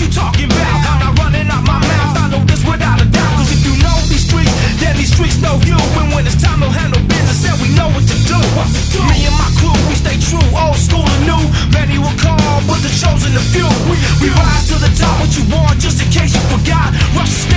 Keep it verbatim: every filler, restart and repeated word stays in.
you talking about? I'm not running out my mouth, I know this without a doubt. Cause if you know these streets, then these streets know you. And when it's time to handle business, then we know what to do. What to do? Me and my crew, we stay true, old school and new. Many will call, but the chosen the few. We, we rise to the top, what you want, just in case you forgot. Rush the